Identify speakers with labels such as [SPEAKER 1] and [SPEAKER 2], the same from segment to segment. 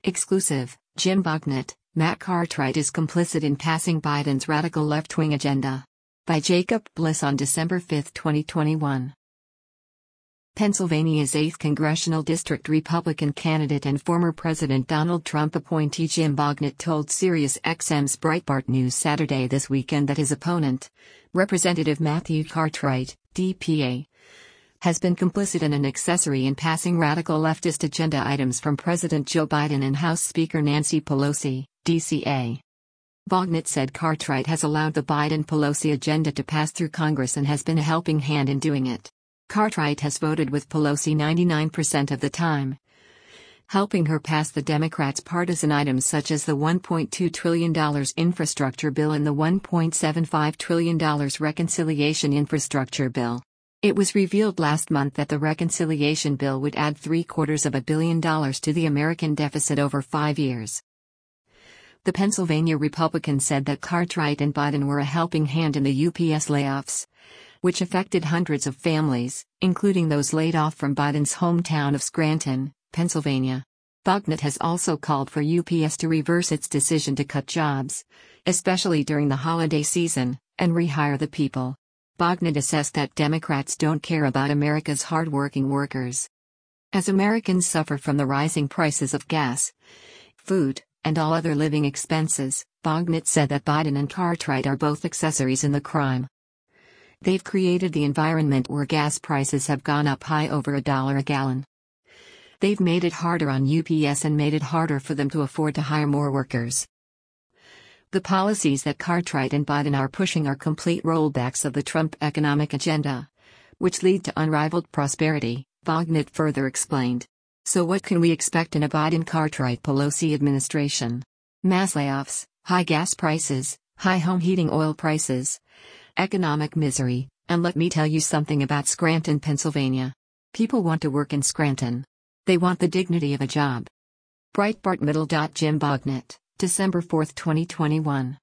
[SPEAKER 1] Exclusive, Jim Bognet, Matt Cartwright is complicit in passing Biden's radical left-wing agenda. By Jacob Bliss on December 5, 2021. Pennsylvania's 8th Congressional District Republican candidate and former President Donald Trump appointee Jim Bognet told SiriusXM's Breitbart News Saturday this weekend that his opponent, Representative Matthew Cartwright, DPA, has been complicit and an accessory in passing radical leftist agenda items from President Joe Biden and House Speaker Nancy Pelosi, DCA. Bognet said Cartwright has allowed the Biden-Pelosi agenda to pass through Congress and has been a helping hand in doing it. Cartwright has voted with Pelosi 99% of the time, helping her pass the Democrats' partisan items such as the $1.2 trillion infrastructure bill and the $1.75 trillion reconciliation infrastructure bill. It was revealed last month that the reconciliation bill would add $750 million to the American deficit over 5 years. The Pennsylvania Republican said that Cartwright and Biden were a helping hand in the UPS layoffs, which affected hundreds of families, including those laid off from Biden's hometown of Scranton, Pennsylvania. Bognet has also called for UPS to reverse its decision to cut jobs, especially during the holiday season, and rehire the people. Bognet assessed that Democrats don't care about America's hardworking workers. As Americans suffer from the rising prices of gas, food, and all other living expenses, Bognet said that Biden and Cartwright are both accessories in the crime. They've created the environment where gas prices have gone up high over $1 a gallon. They've made it harder on UPS and made it harder for them to afford to hire more workers. The policies that Cartwright and Biden are pushing are complete rollbacks of the Trump economic agenda, which lead to unrivaled prosperity, Bognet further explained. So what can we expect in a Biden-Cartwright-Pelosi administration? Mass layoffs, high gas prices, high home heating oil prices, economic misery, and let me tell you something about Scranton, Pennsylvania. People want to work in Scranton. They want the dignity of a job. Breitbart Middle. Jim Bognet, December 4, 2021.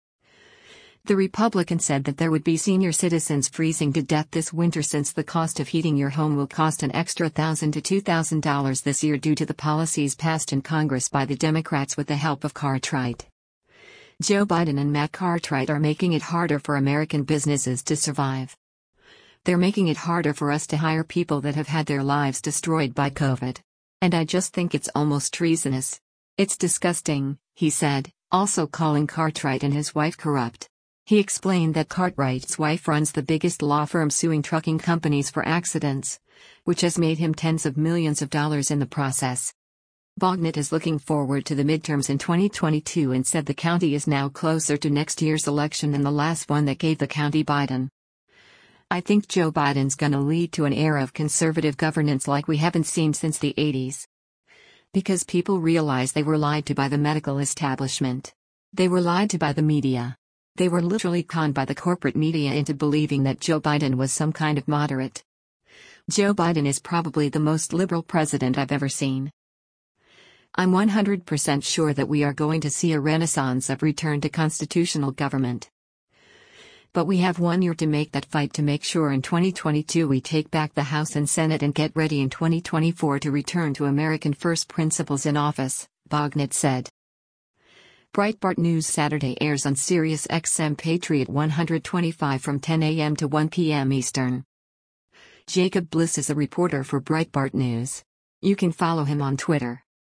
[SPEAKER 1] The Republican said that there would be senior citizens freezing to death this winter since the cost of heating your home will cost an extra $1,000 to $2,000 this year due to the policies passed in Congress by the Democrats with the help of Cartwright. Joe Biden and Matt Cartwright are making it harder for American businesses to survive. They're making it harder for us to hire people that have had their lives destroyed by COVID. And I just think it's almost treasonous. It's disgusting, he said, also calling Cartwright and his wife corrupt. He explained that Cartwright's wife runs the biggest law firm suing trucking companies for accidents, which has made him tens of millions of dollars in the process. Bognet is looking forward to the midterms in 2022 and said the county is now closer to next year's election than the last one that gave the county Biden. I think Joe Biden's gonna lead to an era of conservative governance like we haven't seen since the 80s. Because people realize they were lied to by the medical establishment. They were lied to by the media. They were literally conned by the corporate media into believing that Joe Biden was some kind of moderate. Joe Biden is probably the most liberal president I've ever seen. I'm 100% sure that we are going to see a renaissance of return to constitutional government. But we have 1 year to make that fight to make sure in 2022 we take back the House and Senate and get ready in 2024 to return to American first principles in office, Bognet said. Breitbart News Saturday airs on SiriusXM Patriot 125 from 10 a.m. to 1 p.m. Eastern. Jacob Bliss is a reporter for Breitbart News. You can follow him on Twitter.